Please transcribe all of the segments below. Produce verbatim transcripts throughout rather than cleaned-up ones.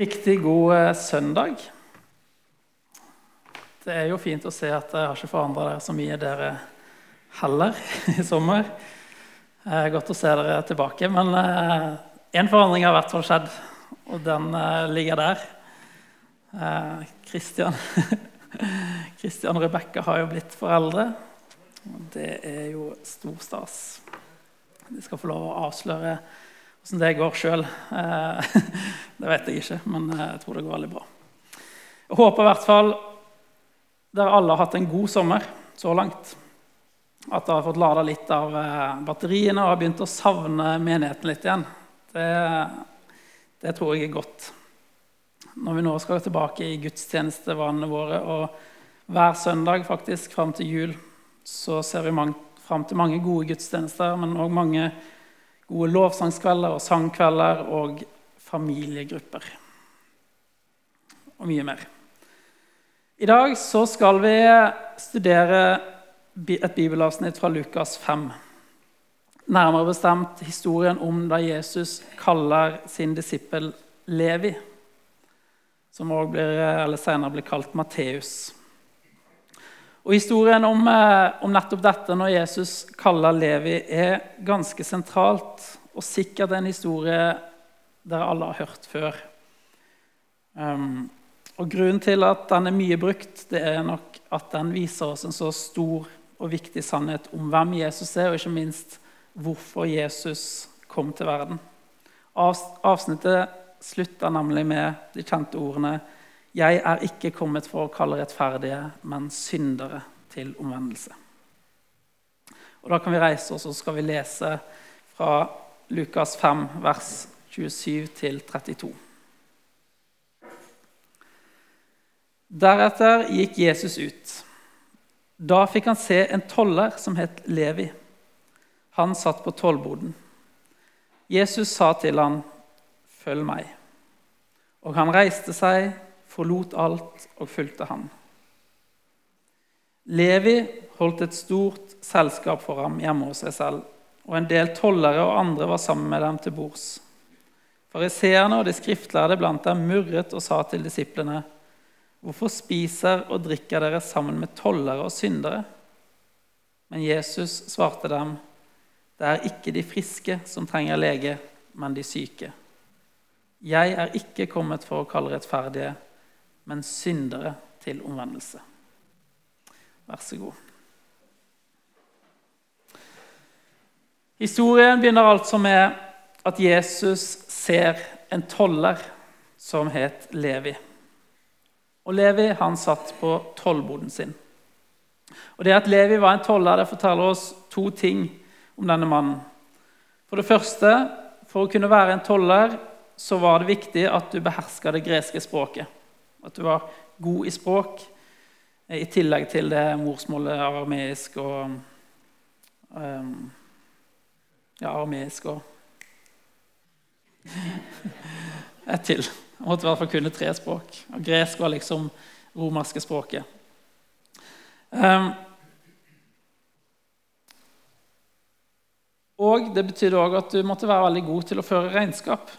Riktig god eh, søndag. Det er jo fint å se at jeg har ikke forandret dere så mye dere heller i sommer. Det er godt å se dere tilbake, men eh, en forandring har i hvert fall skjedd, og den eh, ligger der. Eh, Christian, Christian og Rebecca har jo blitt foreldre, og det er jo stor stas. De skal få lov å avsløre hvordan det går selv. Eh, det vet jeg ikke, men jeg tror det går veldig bra. Jeg håper i hvert fall dere alle har hatt en god sommer så langt. At dere har fått ladet litt av batteriene og har begynt å savne menigheten litt igjen. Det, det tror jeg er godt. Når vi nå skal tilbake i gudstjenestevanene våre, og hver søndag faktisk frem til jul, så ser vi mange, frem til mange gode gudstjenester, men også mange gode lovsangskvelder og sangkvelder og familiegrupper. Og mye mer. I dag så skal vi studere et bibelavsnitt fra Lukas fem. Nærmere bestemt historien om da Jesus kaller sin disippel Levi, som også blir, eller senere blir kalt Matteus. Og historien om, om nettopp dette når Jesus kaller Levi er ganske sentralt, og sikkert en historie dere alle har hørt før. Um, og grunnen til at den er mye brukt, det er nok at den viser oss en så stor og viktig sannhet om hvem Jesus er, og ikke minst hvorfor Jesus kom til verden. Avsnittet slutter nemlig med de kjente ordene: «Jeg er ikke kommet for å kalle rettferdige, men syndere til omvendelse». Og da kan vi reise oss, og så skal vi lese fra Lukas fem, vers tjuesyv til trettito. Deretter gikk Jesus ut. Da fikk han se en toller som het Levi. Han satt på tollboden. Jesus sa til han: «Følg meg». Og han reiste seg, forlot alt og fulgte ham. Levi holdt et stort selskap for ham hjemme hos seg selv, og en del tollere og andre var sammen med dem til bords. Fariseerne og de skriftlærde blant dem murret og sa til disiplene: «Hvorfor spiser og drikker dere sammen med tollere og syndere?» Men Jesus svarte dem: «Det er ikke de friske som trenger lege, men de syke. Jeg er ikke kommet for å kalle rettferdige, men syndere til omvendelse.» Vær så god. Historien begynner altså med at Jesus ser en toller som het Levi. Og Levi, han satt på tollboden sin. Og det at Levi var en toller, det forteller oss to ting om denne mannen. For det første, for å kunne være en toller, så var det viktig at du behersket det greske språket. At du var god i språk, i tillegg til det morsmålet arameisk og um, ja, arameisk og et til. Jeg måtte i hvert fall kunne tre språk. Og gresk var liksom romerske språket. Um, og det betydde også at du måtte være veldig god til å føre regnskap.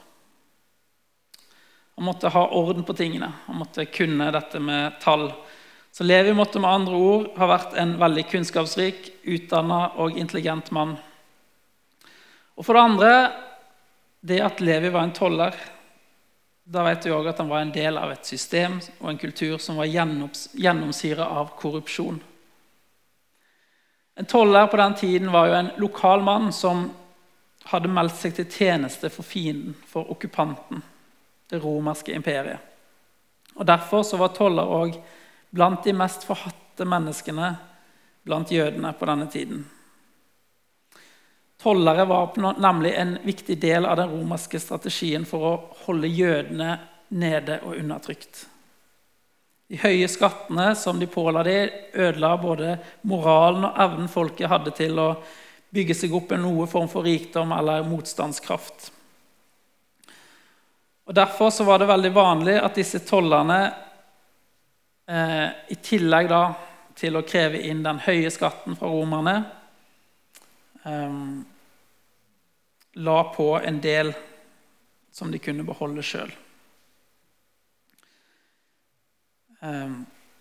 Han måtte ha orden på tingene. Han måtte kunne dette med tall. Så Levi måtte med andre ord ha vært en veldig kunnskapsrik, utdannet og intelligent mann. Og for det andre, det at Levi var en toller, da vet vi også at han var en del av et system og en kultur som var gjennomsyret av korrupsjon. En toller på den tiden var jo en lokal mann som hadde meldt seg til tjeneste for fienden, for okkupanten, det romerske imperiet. Og derfor så var toller også blant de mest forhatte menneskene blant jødene på denne tiden. Tollere var nemlig en viktig del av den romerske strategien for å holde jødene nede og undertrykt. De høye skattene som de påla de, ødela både moralen og evnen folket hadde til å bygge seg opp en noe form for rikdom eller motstandskraft. Og derfor så var det veldig vanlig at disse tollerne, eh, i tillegg da, til å kreve inn den høye skatten fra romerne, eh, la på en del som de kunne beholde selv. Um,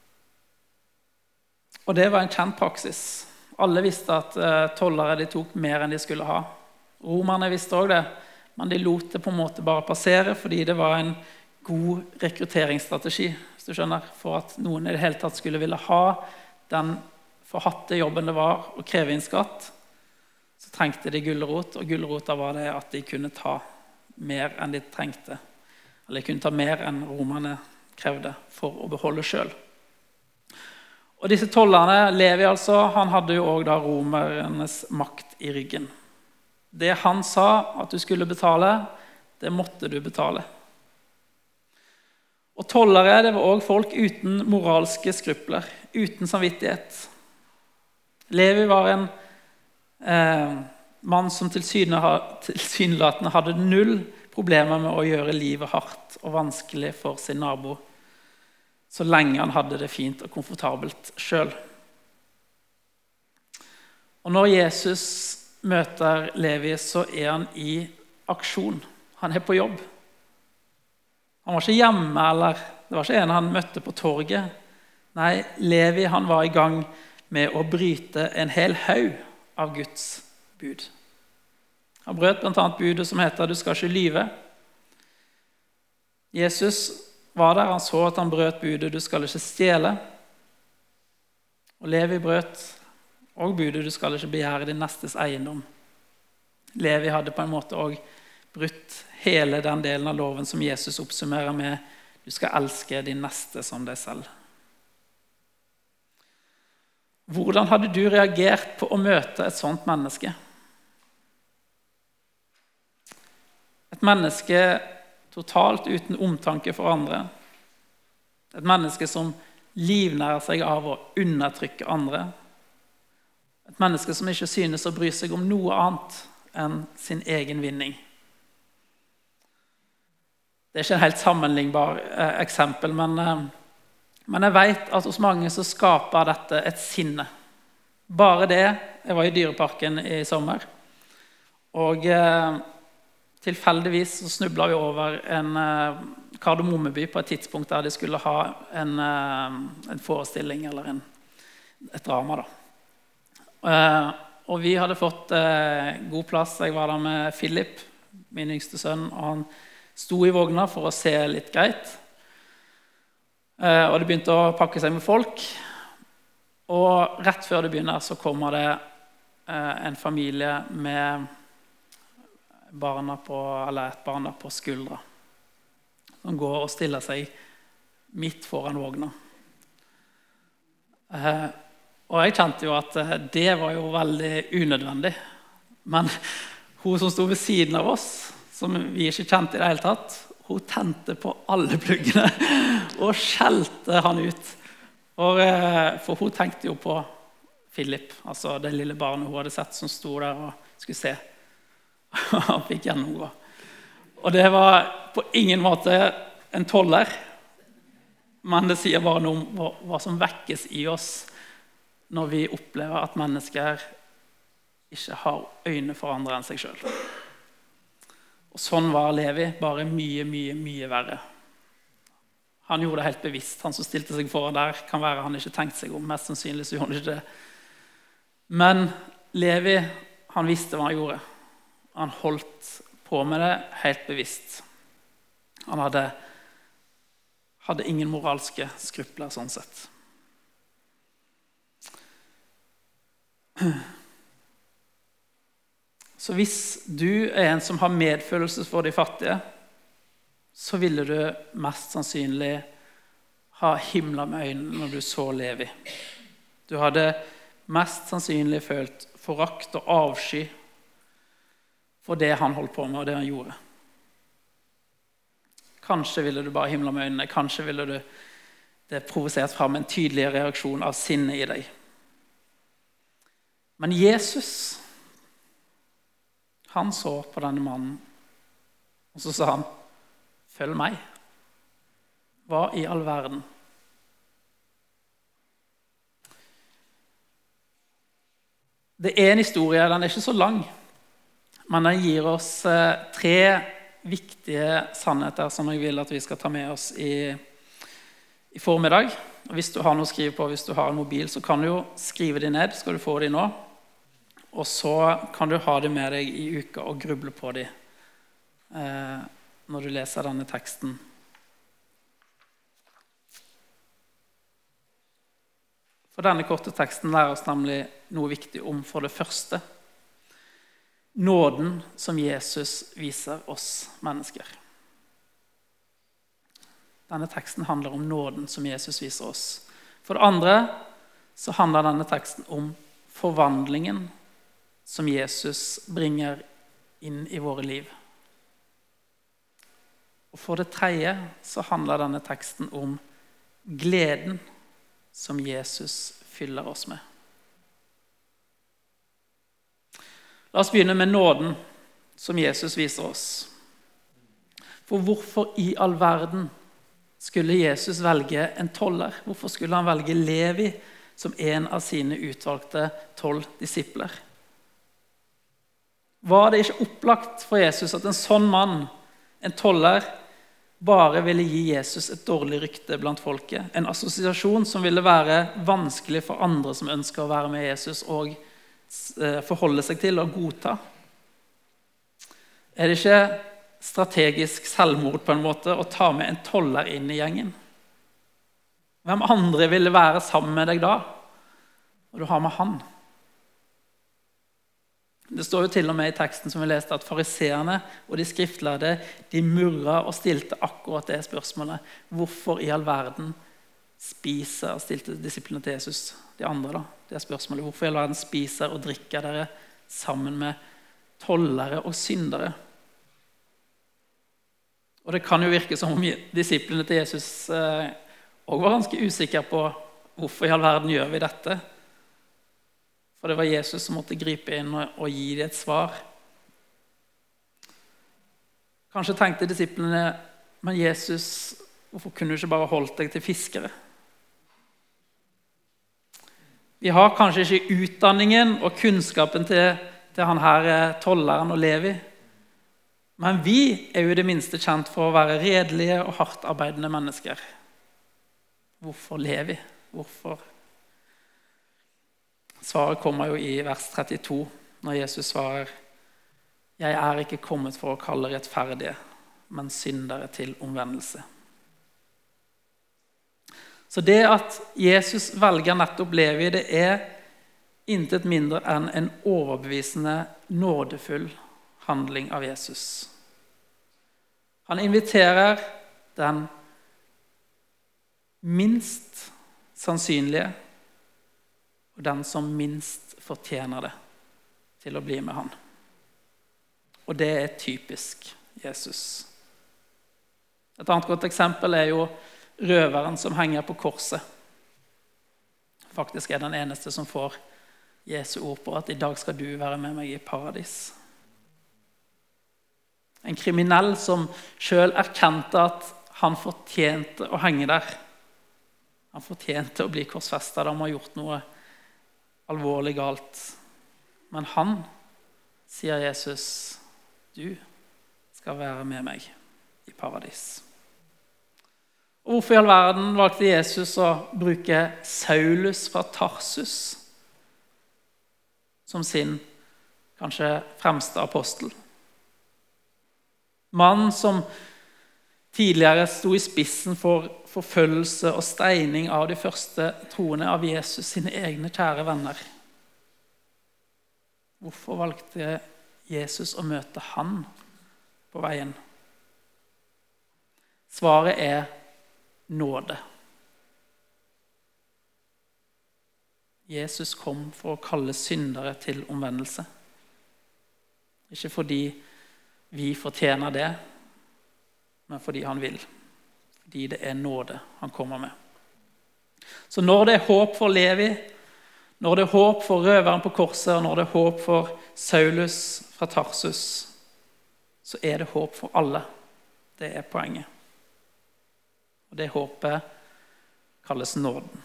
og det var en kjent praksis. Alle visste at uh, tollere de tok mer enn de skulle ha. Romerne visste også det, men de lot det på en måte bare passere, fordi det var en god rekrutteringsstrategi, hvis du skjønner, for at noen i det hele tatt skulle ville ha den forhatte jobben det var å kreve inn skatt. Så trengte de gulrot, og gulrota var det at de kunne ta mer enn de trengte. Eller de kunne ta mer enn romerne krevde for å beholde selv. Og disse tollerne, Levi altså, han hadde jo også da romernes makt i ryggen. Det han sa at du skulle betale, det måtte du betale. Og tollere, det var også folk uten moralske skrupler, uten samvittighet. Levi var en eh, mann som tilsynelatende hadde null problemer med å gjøre livet hardt og vanskelig for sin nabo, så lenge han hadde det fint og komfortabelt selv. Og når Jesus møter Levi, så er han i aksjon. Han er på jobb. Han var ikke hjemme, eller det var ikke en han møtte på torget. Nei, Levi han var i gang med å bryte en hel haug av Guds bud. Han brøt blant annet budet som heter «Du skal ikke lyve». Jesus var der, han så at han brøt budet «Du skal ikke stjele». Og Levi brøt og budet «Du skal ikke begjære din nestes eiendom». Levi hadde på en måte også brutt hele den delen av loven som Jesus oppsummerer med «Du skal elske din neste som deg selv». Hvordan hadde du reagert på å møte et sånt menneske? Et menneske totalt uten omtanke for andre. Et menneske som livnærer seg av å undertrykke andre. Et menneske som ikke synes å bry seg om noe annet enn sin egen vinning. Det er ikke en helt sammenlignbar eh, eksempel, men, eh, men jeg vet at hos mange så skaper dette et sinne. Bare det, jeg var i dyreparken i sommer, og eh, tilfeldigvis så snublet vi over en eh, kardemommeby på et tidspunkt der de skulle ha en, eh, en forestilling eller en, et drama da. Eh, og vi hadde fått eh, god plass. Jeg var der med Philip, min yngste sønn, og han sto i vogna for å se litt greit. Eh, og det begynte å pakke seg med folk. Og rett før det begynner så kommer det eh, en familie med barna på, eller et barn på skuldra. Som går og stiller seg midt foran vogna. Eh, og jeg kjente jo at eh, det var jo veldig unødvendig. Men hun som stod ved siden av oss, som vi ikke kjente i det hele tatt, hun tente på alle pluggene og skjelte han ut. For, for hun tenkte jo på Philip, altså det lille barnet hun hadde sett som stod der og skulle se. Han fikk gjennomgå. Og det var på ingen måte en toller, men det sier bare noe om hva, hva som vekkes i oss når vi opplever at mennesker ikke har øyne for andre enn seg selv. Og sånn var Levi, bare mye, mye, mye verre. Han gjorde det helt bevisst. Han som stilte seg foran der, kan være han ikke tenkte seg om. Mest sannsynlig så gjorde han ikke det. Men Levi, han visste hva han gjorde. Han holdt på med det helt bevisst. Han hadde, hadde ingen moralske skrupler sånn sett. Så hvis du er en som har medfølelse for de fattige, så ville du mest sannsynlig ha himla med øynene når du så Levi. Du hadde mest sannsynlig følt forakt og avsky for det han holdt på med og det han gjorde. Kanskje ville du bare himla med øynene, kanskje ville du det provosert frem en tydeligere reaksjon av sinne i deg. Men Jesus, han så på denne mannen, og så sa han, følg meg. Hva i all verden? Det er en historie, den er ikke så lang, men den gir oss tre viktige sannheter som jeg vil at vi skal ta med oss i, i formiddag. Og hvis du har noe å skrive på, hvis du har en mobil, så kan du jo skrive det ned, skal du få det nå. Og så kan du ha det med deg i uka og gruble på det eh, når du leser denne teksten. For denne korte teksten lærer oss nemlig noe viktig om for det første. Nåden som Jesus viser oss mennesker. Denne teksten handler om nåden som Jesus viser oss. For det andre så handler denne teksten om forvandlingen som Jesus bringer inn i våre liv. Og for det tredje så handler denne teksten om gleden som Jesus fyller oss med. La oss begynne med nåden som Jesus viser oss. For hvorfor i all verden skulle Jesus velge en toller? Hvorfor skulle han velge Levi som en av sine utvalgte tolv disipler? Var det ikke opplagt for Jesus at en sånn mann, en toller, bare ville gi Jesus et dårlig rykte blant folket? En assosiasjon som ville være vanskelig for andre som ønsker å være med Jesus og forholde seg til og godta. Er det ikke strategisk selvmord på en måte å ta med en toller inn i gjengen? Hvem andre ville være sammen med deg da? Og du har med han. Det står jo til og med i teksten som vi leste at fariseerne og de skriftlærde, de murret og stilte akkurat det spørsmålet. Hvorfor i all verden spiser, stilte disiplene til Jesus, de andre da, det spørsmålet. Hvorfor i all verden spiser og drikker dere sammen med tollere og syndere? Og det kan jo virke som om disiplene til Jesus eh, også var ganske usikre på hvorfor i all verden gjør vi dette. For det var Jesus som måtte gripe inn og, og gi dem et svar. Kanskje tenkte disiplene, men Jesus, hvorfor kunne du ikke bare holdt deg til fiskere? Vi har kanskje ikke utdanningen og kunnskapen til, til han her tolleren og Levi, men vi er jo det minste kjent for å være redelige og hardt arbeidende mennesker. Hvorfor Levi? Hvorfor? Svaret kommer jo i vers trettito, når Jesus svarer: «Jeg er ikke kommet for å kalle rettferdige, men syndere til omvendelse.» Så det at Jesus velger nettopp Levi, det er intet mindre enn en overbevisende, nådefull handling av Jesus. Han inviterer den minst sannsynlige og den som minst fortjener det, til å bli med han. Og det er typisk Jesus. Et annet godt eksempel er jo røveren som henger på korset. Faktisk er den eneste som får Jesu ord på at i dag skal du være med meg i paradis. En kriminell som selv erkjente at han fortjente å henge der. Han fortjente å bli korsfestet da han har gjort noe alvorlig galt. Men han, sier Jesus, du skal være med meg i paradis. Og hvorfor i all verden valgte Jesus å bruke Saulus fra Tarsus som sin kanskje fremste apostel? Mannen som tidligere sto i spissen for forfølgelse og steining av de første troende av Jesus, sine egne kjære venner. Hvorfor valgte Jesus å møte han på veien? Svaret er nåde. Jesus kom for å kalle syndere til omvendelse. Ikke fordi vi fortjener det, men fordi han vil. Fordi det er nåde han kommer med. Så når det er håp for Levi, når det er håp for røveren på korset, og når det er håp for Saulus fra Tarsus, så er det håp for alle. Det er poenget. Og det håpet kalles nåden.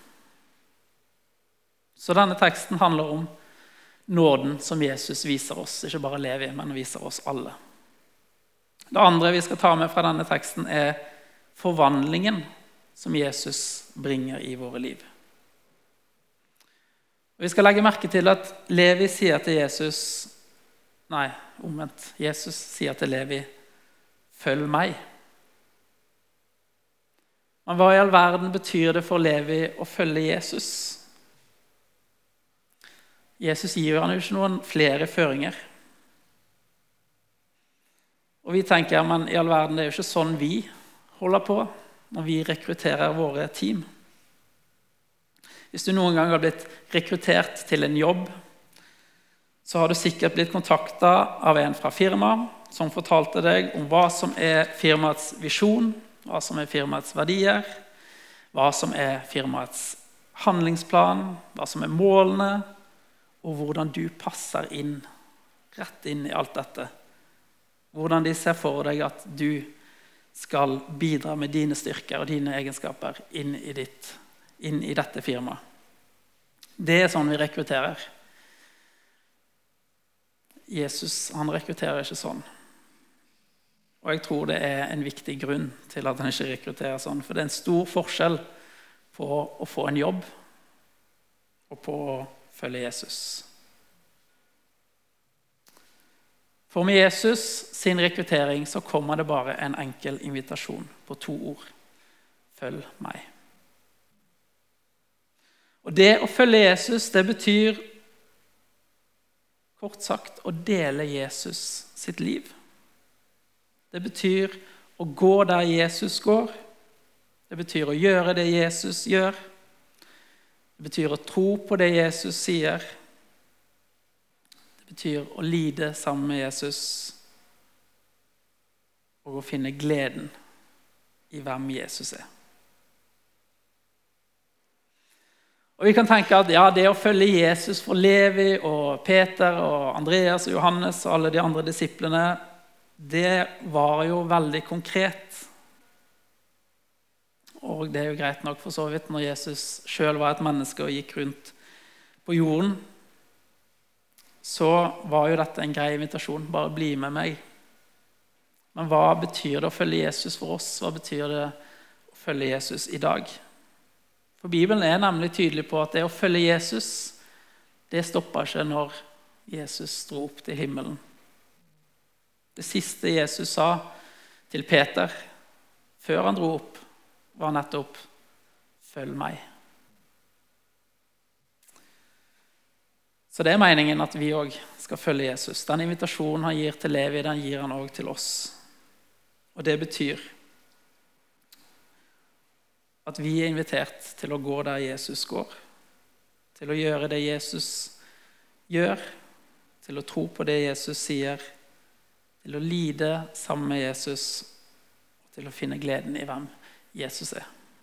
Så denne teksten handler om nåden som Jesus viser oss, ikke bare Levi, men viser oss alle. Det andre vi skal ta med fra denne teksten er forvandlingen som Jesus bringer i våre liv. Og vi skal legge merke til at Levi sier til Jesus, nei, omvendt, Jesus sier til Levi, følg meg. Men hva i all verden betyr det for Levi å følge Jesus? Jesus gir han jo ikke noen flere føringer. Og vi tenker, men i all verden, det er jo ikke sånn vi holder på når vi rekrutterer våre team. Hvis du noen gang har blitt rekruttert til en jobb, så har du sikkert blitt kontaktet av en fra firmaet som fortalte deg om hva som er firmaets visjon, hva som er firmaets verdier, hva som er firmaets handlingsplan, hva som er målene, og hvordan du passer inn, rett inn i alt dette. Hvordan de ser for deg at du skal bidra med dine styrker og dine egenskaper inn i, ditt, inn i dette firmaet. Det er sånn vi rekrutterer. Jesus, han rekrutterer ikke sånn. Og jeg tror det er en viktig grunn til at han ikke rekrutterer sånn, for det er en stor forskjell på å få en jobb og på å følge Jesus. For med Jesus sin rekruttering så kommer det bare en enkel invitasjon på to ord. Følg meg. Og det å følge Jesus, det betyr kort sagt å dele Jesus sitt liv. Det betyr å gå der Jesus går. Det betyr å gjøre det Jesus gjør. Det betyr å tro på det Jesus sier. Det betyr å lide sammen med Jesus og å finne gleden i hvem Jesus er. Og vi kan tenke at ja, det å følge Jesus for Levi og Peter og Andreas og Johannes og alle de andre disiplene, det var jo veldig konkret. Og det er jo greit nok for så vidt når Jesus selv var et menneske og gikk rundt på jorden. Så var jo dette en grei invitasjon, bare bli med meg. Men hva betyr det å følge Jesus for oss? Hva betyr det å følge Jesus i dag? For Bibelen er nemlig tydelig på at det å følge Jesus, det stoppet ikke når Jesus dro opp til himmelen. Det siste Jesus sa til Peter, før han dro opp, var nettopp, følg meg. Så det er meningen at vi også skal følge Jesus. Den invitasjonen han gir til Levi, den gir han også til oss. Og det betyr at vi er invitert til å gå der Jesus går, til å gjøre det Jesus gjør, til å tro på det Jesus sier, til å lide sammen med Jesus, og til å finne gleden i hvem Jesus er.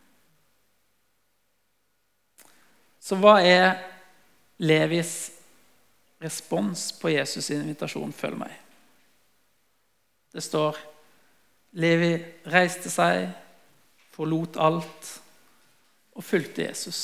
Så hva er Levis respons på Jesus' invitasjon, følg meg? Det står, Levi reiste seg, forlot alt og fulgte Jesus.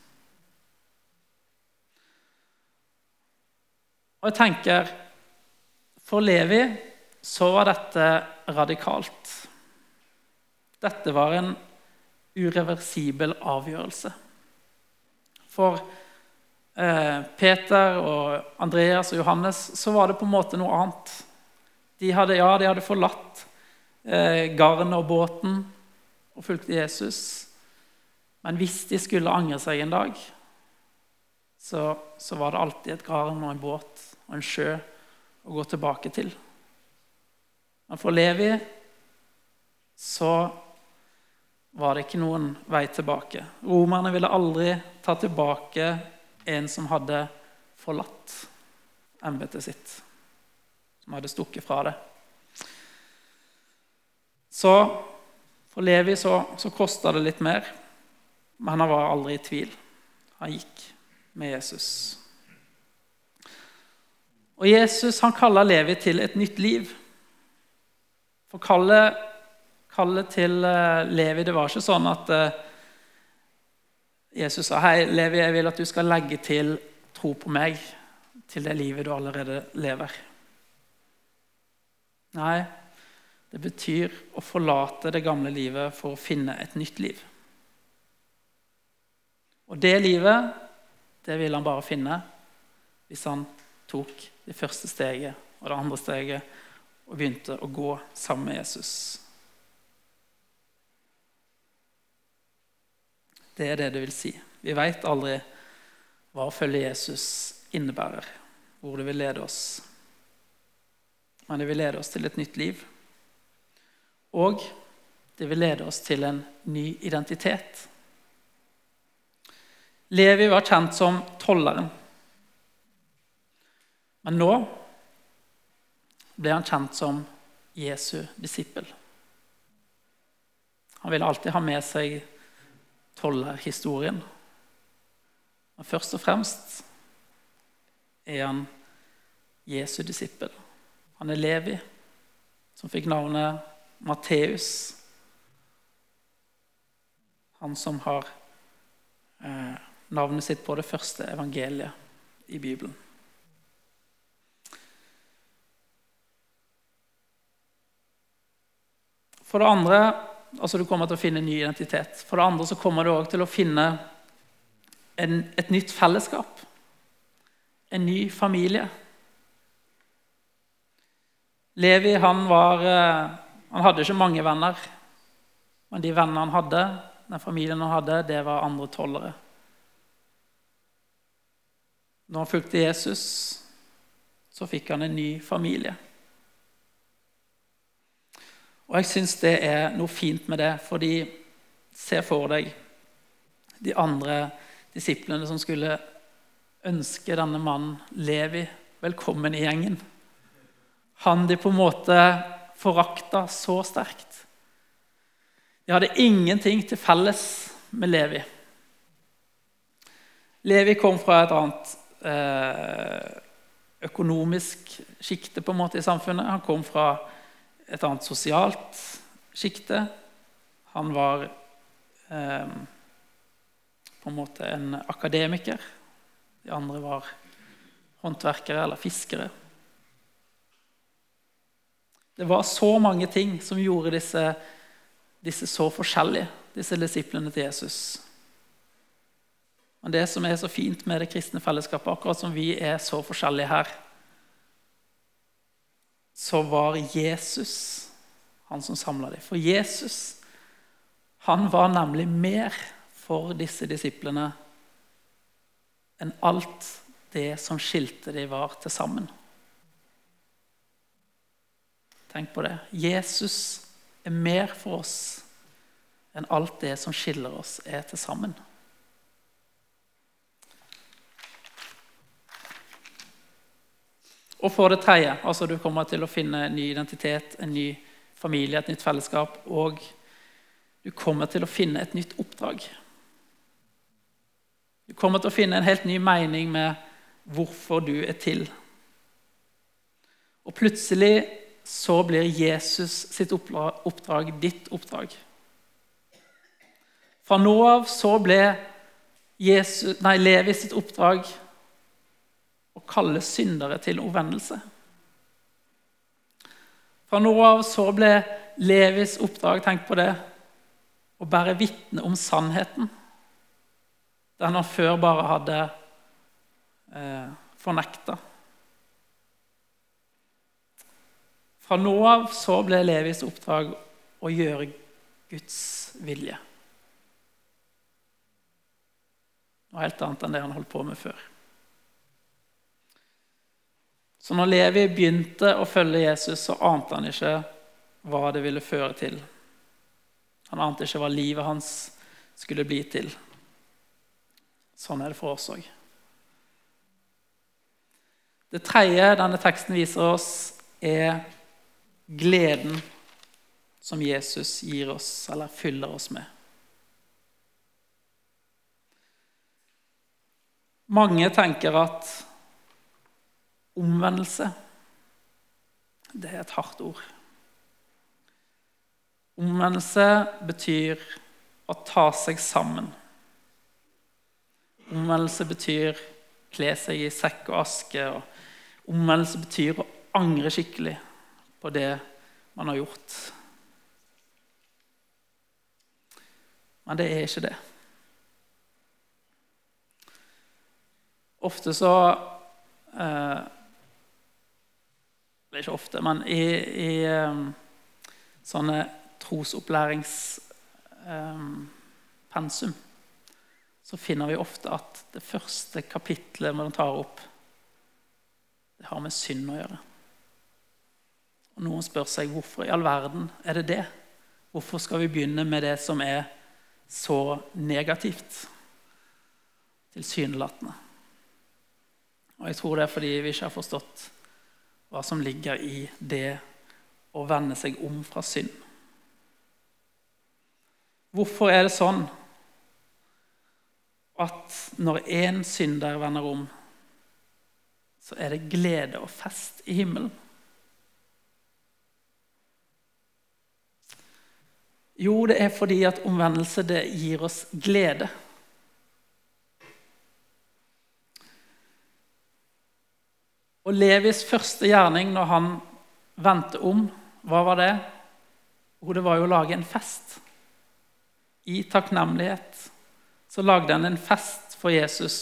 Og jeg tenker, for Levi så var dette radikalt. Dette var en ureversibel avgjørelse. For eh, Peter og Andreas og Johannes så var det på en måte noe annet. De hadde, ja, de hadde forlatt eh, garnet og båten og fulgte Jesus. Men hvis de skulle angre seg en dag, så, så var det alltid et garn og en båt og en sjø å gå tilbake til. Men for Levi så var det ikke noen vei tilbake. Romerne ville aldri ta tilbake en som hadde forlatt embetet sitt, som hadde stukket fra det. Så for Levi så, så kostet det litt mer, men han var aldri i tvil. Han gikk med Jesus. Og Jesus, han kaller Levi til et nytt liv. For kallet, kallet til Levi, det var ikke sånn at Jesus sa, hei Levi, jeg vil at du skal legge til tro på meg, til det livet du allerede lever. Nei, det betyr å forlate det gamle livet for å finne et nytt liv. Og det livet, det ville han bare finne hvis han tok det første steget og det andre steget og begynte å gå sammen med Jesus. Det er det det vil si. Vi vet aldri hva å følge Jesus innebærer, hvor det vil lede oss. Men det vil lede oss til et nytt liv. Og det vil lede oss til en ny identitet. Levi var kjent som tolleren. Men nå ble han kjent som Jesu disippel. Han ville alltid ha med seg tollerhistorien. Men først og fremst er han Jesu disippel. Han er Levi, som fikk navnet Matteus. Han som har eh, navnet sitt på det første evangeliet i Bibelen. For det andre, altså du kommer til å finne en ny identitet. For det andre så kommer du også til å finne en, et nytt fellesskap. En ny familie. Levi, han var, han hadde ikke mange venner. Men de vennene han hadde, den familien han hadde, det var andre tollere. Når han fulgte Jesus, så fikk han en ny familie. Og jeg synes det er noe fint med det, fordi se for deg de andre disiplene som skulle ønske denne mannen Levi velkommen i gjengen. Han de på en måte forakta så sterkt. De hadde ingenting til felles med Levi. Levi kom fra et annet eh, økonomisk skikte på en måte i samfunnet. Han kom fra et annet sosialt skikte. Han var eh, på en måte en akademiker. De andre var håndverkere eller fiskere. Det var så mange ting som gjorde disse, disse så forskjellige, disse disiplene til Jesus. Men det som er så fint med det kristne fellesskapet, akkurat som vi er så forskjellige her, så var Jesus han som samlet dem. For Jesus, han var nemlig mer for disse disiplene enn alt det som skilte de var til sammen. Tenk på det. Jesus er mer for oss enn alt det som skiller oss er til sammen. Og for det tredje, altså du kommer til å finne en ny identitet, en ny familie, et nytt fellesskap, og du kommer til å finne et nytt oppdrag. Du kommer til å finne en helt ny mening med hvorfor du er til. Og plutselig så blir Jesus sitt oppdrag ditt oppdrag. Fra nå av så ble Jesus, nei, Levi sitt oppdrag å kalle syndere til omvendelse. Fra nå av så ble Levis oppdrag, tenk på det, å bære vitne om sannheten, den han før bare hadde eh, fornektet. Fra nå av så ble Levis oppdrag å gjøre Guds vilje. Noe helt annet enn det han holdt på med før. Så når Levi begynte å følge Jesus, så ante han ikke hva det ville føre til. Han ante ikke hva livet hans skulle bli til. Sånn er det for oss også. Det tredje denne teksten viser oss er gleden som Jesus gir oss, eller fyller oss med. Mange tenker at omvendelse, det er et hardt ord. Omvendelse betyr å ta seg sammen. Omvendelse betyr kle seg i sekk og aske. Og omvendelse betyr å angre skikkelig på det man har gjort. Men det er ikke det. ofte så eh, det er ikke ofte, men i, i eh, sånne trosopplæringspensum eh, så finner vi ofte at det første kapitlet man tar opp, det har med synd å gjøre. Og noen spør seg, hvorfor i all verden er det det? Hvorfor skal vi begynne med det som er så negativt, tilsynelatende? Og jeg tror det er fordi vi ikke har forstått hva som ligger i det å vende seg om fra synd. Hvorfor er det sånn at når en synder vender om, så er det glede og fest i himmelen? Jo, det er fordi at omvendelse det gir oss glede. Og Levis første gjerning når han vendte om, hva var det? Og det var jo å lage en fest. I takknemlighet så lagde han en fest for Jesus.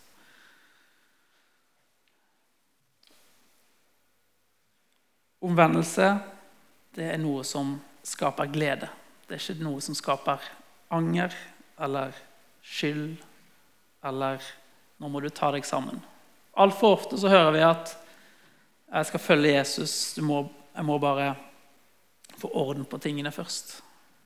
Omvendelse, det er noe som skaper glede. Det er ikke noe som skaper anger, eller skyld, eller nå må du ta deg sammen. Alt for ofte så hører vi at jeg skal følge Jesus, du må, jeg må bare få orden på tingene først.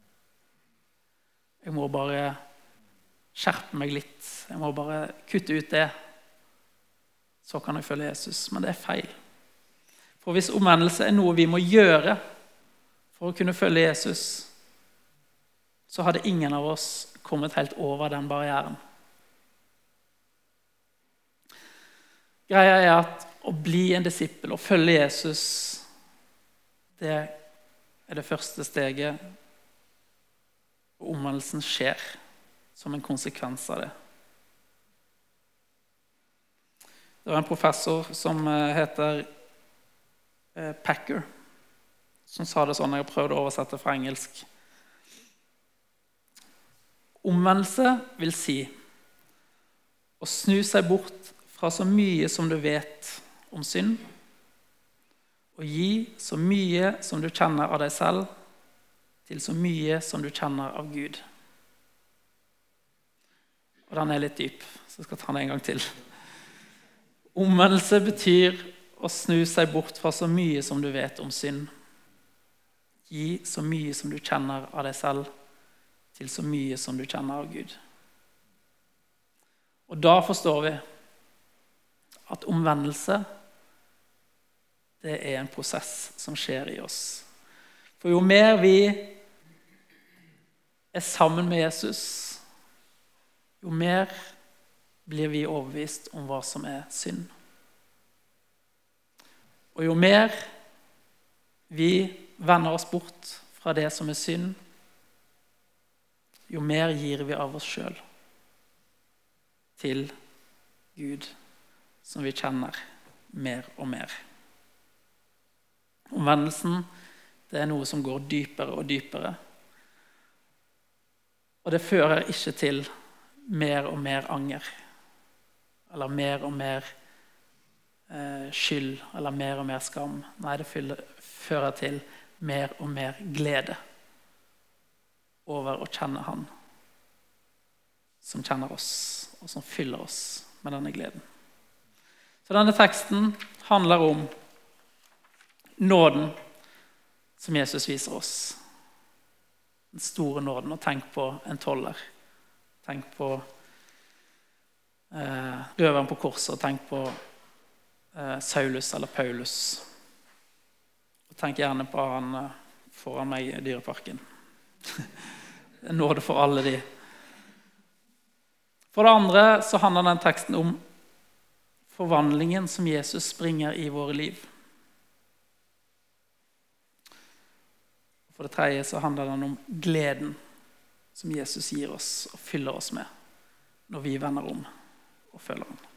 Jeg må bare skjerpe meg litt, jeg må bare kutte ut det. Så kan jeg følge Jesus, men det er feil. For hvis omvendelse er noe vi må gjøre for å kunne følge Jesus, så hadde ingen av oss kommet helt over den barrieren. Greia er at å bli en disippel og følge Jesus, det er det første steget, og omvendelsen skjer som en konsekvens av det. Det var en professor som heter Packer, som sa det sånn, jeg har prøvd å oversette fra engelsk. Omvendelse vil si å snu seg bort fra så mye som du vet om synd, og gi så mye som du kjenner av deg selv, til så mye som du kjenner av Gud. Og den er litt dyp, så jeg skal ta den en gang til. Omvendelse betyr å snu seg bort fra så mye som du vet om synd. Gi så mye som du kjenner av deg selv, til så mye som du kjenner av Gud. Og da forstår vi at omvendelse, det er en prosess som skjer i oss. For jo mer vi er sammen med Jesus, jo mer blir vi overbevist om hva som er synd. Og jo mer vi vender oss bort fra det som er synd, jo mer gir vi av oss selv til Gud, som vi kjenner mer og mer. Omvendelsen, det er noe som går dypere og dypere. Og det fører ikke til mer og mer anger, eller mer og mer eh, skyld, eller mer og mer skam. Nei, det fører til mer og mer glede over å kjenne Han, som kjenner oss, og som fyller oss med denne gleden. Så denne teksten handler om nåden som Jesus viser oss. Den store nåden. Og tenk på en toller. Tenk på eh, røveren på korset, og tenk på eh, Saulus eller Paulus. Og tenk gjerne på han eh, foran meg i dyreparken. Det er nåde for alle de. For det andre så handler den teksten om forvandlingen som Jesus bringer i våre liv. For det tredje så handler den om gleden som Jesus gir oss og fyller oss med når vi vender om og følger ham.